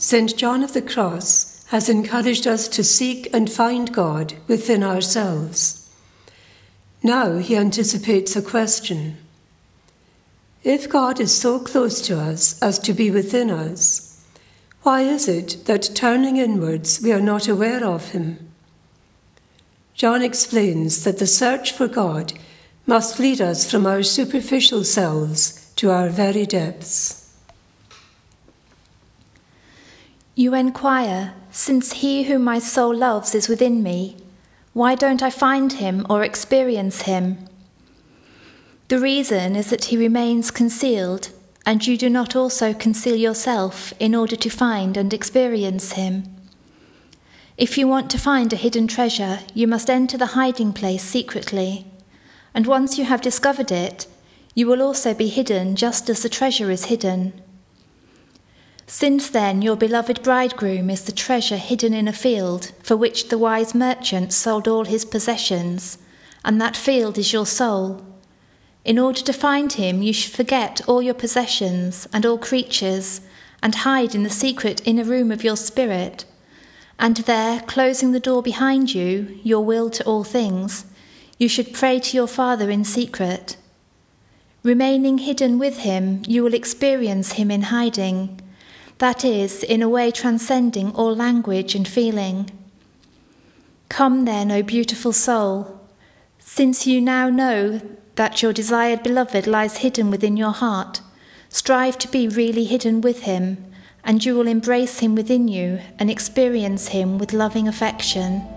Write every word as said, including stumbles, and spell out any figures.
Saint John of the Cross has encouraged us to seek and find God within ourselves. Now he anticipates a question. If God is so close to us as to be within us, why is it that turning inwards we are not aware of him? John explains that the search for God must lead us from our superficial selves to our very depths. You inquire, since he whom my soul loves is within me, why don't I find him or experience him? The reason is that he remains concealed, and you do not also conceal yourself in order to find and experience him. If you want to find a hidden treasure, you must enter the hiding place secretly, and once you have discovered it, you will also be hidden just as the treasure is hidden. Since then your beloved bridegroom is the treasure hidden in a field for which the wise merchant sold all his possessions, and that field is your soul. In order to find him, you should forget all your possessions and all creatures, and hide in the secret inner room of your spirit. And there, closing the door behind you, your will to all things, you should pray to your Father in secret. Remaining hidden with him, you will experience him in hiding, that is, in a way transcending all language and feeling. Come then, O beautiful soul, since you now know that your desired beloved lies hidden within your heart, strive to be really hidden with him, and you will embrace him within you and experience him with loving affection.